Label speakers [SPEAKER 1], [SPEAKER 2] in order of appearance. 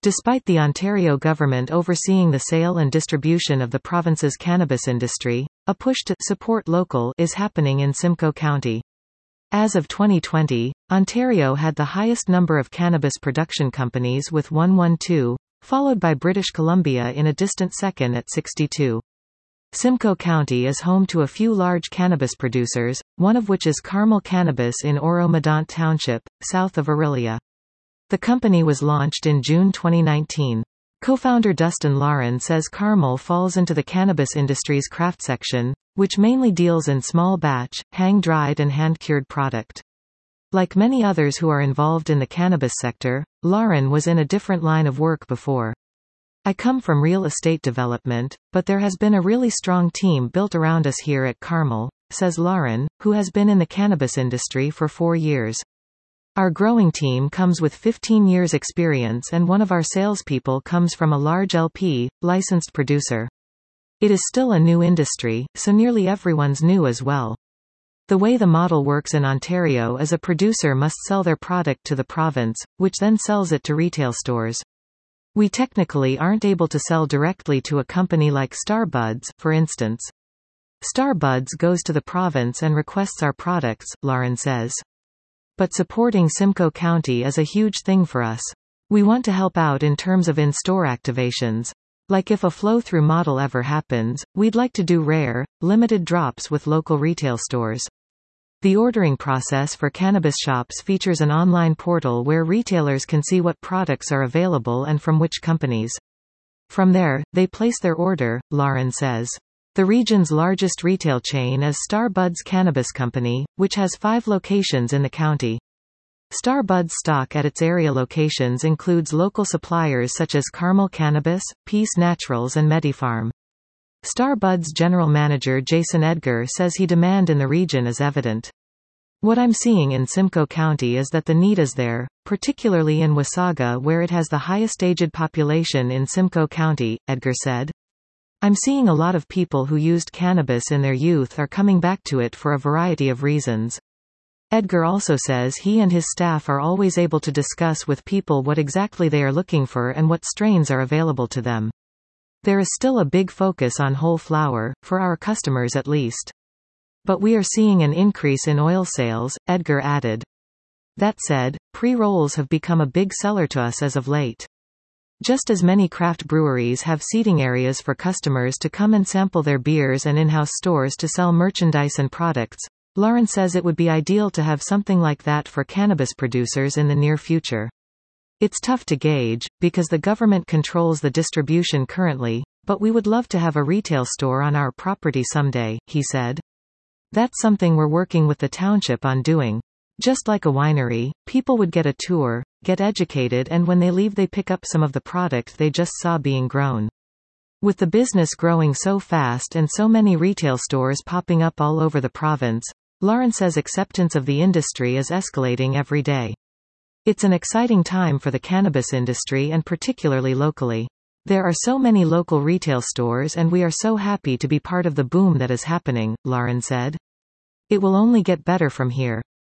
[SPEAKER 1] Despite the Ontario government overseeing the sale and distribution of the province's cannabis industry, a push to support local is happening in Simcoe County. As of 2020, Ontario had the highest number of cannabis production companies with 112, followed by British Columbia in a distant second at 62. Simcoe County is home to a few large cannabis producers, one of which is Carmel Cannabis in Oro-Medonte Township, south of Orillia. The company was launched in June 2019. Co-founder Dustin Lauren says Carmel falls into the cannabis industry's craft section, which mainly deals in small batch, hang-dried and hand-cured product. Like many others who are involved in the cannabis sector, Lauren was in a different line of work before. I come from real estate development, but there has been a really strong team built around us here at Carmel, says Lauren, who has been in the cannabis industry for 4 years. Our growing team comes with 15 years experience and one of our salespeople comes from a large LP, licensed producer. It is still a new industry, so nearly everyone's new as well. The way the model works in Ontario is a producer must sell their product to the province, which then sells it to retail stores. We technically aren't able to sell directly to a company like Starbuds, for instance. Starbuds goes to the province and requests our products, Lauren says. But supporting Simcoe County is a huge thing for us. We want to help out in terms of in-store activations. Like if a flow-through model ever happens, we'd like to do rare, limited drops with local retail stores. The ordering process for cannabis shops features an online portal where retailers can see what products are available and from which companies. From there, they place their order, Lauren says. The region's largest retail chain is Starbuds Cannabis Company, which has 5 locations in the county. Starbuds stock at its area locations includes local suppliers such as Carmel Cannabis, Peace Naturals and Medifarm. Starbuds General Manager Jason Edgar says demand in the region is evident. What I'm seeing in Simcoe County is that the need is there, particularly in Wasaga where it has the highest aged population in Simcoe County, Edgar said. I'm seeing a lot of people who used cannabis in their youth are coming back to it for a variety of reasons. Edgar also says he and his staff are always able to discuss with people what exactly they are looking for and what strains are available to them. There is still a big focus on whole flower, for our customers at least. But we are seeing an increase in oil sales, Edgar added. That said, pre-rolls have become a big seller to us as of late. Just as many craft breweries have seating areas for customers to come and sample their beers and in-house stores to sell merchandise and products, Lauren says it would be ideal to have something like that for cannabis producers in the near future. It's tough to gauge, because the government controls the distribution currently, but we would love to have a retail store on our property someday, he said. That's something we're working with the township on doing. Just like a winery, people would get a tour, get educated and when they leave they pick up some of the product they just saw being grown. With the business growing so fast and so many retail stores popping up all over the province, Lauren says acceptance of the industry is escalating every day. It's an exciting time for the cannabis industry and particularly locally. There are so many local retail stores and we are so happy to be part of the boom that is happening, Lauren said. It will only get better from here.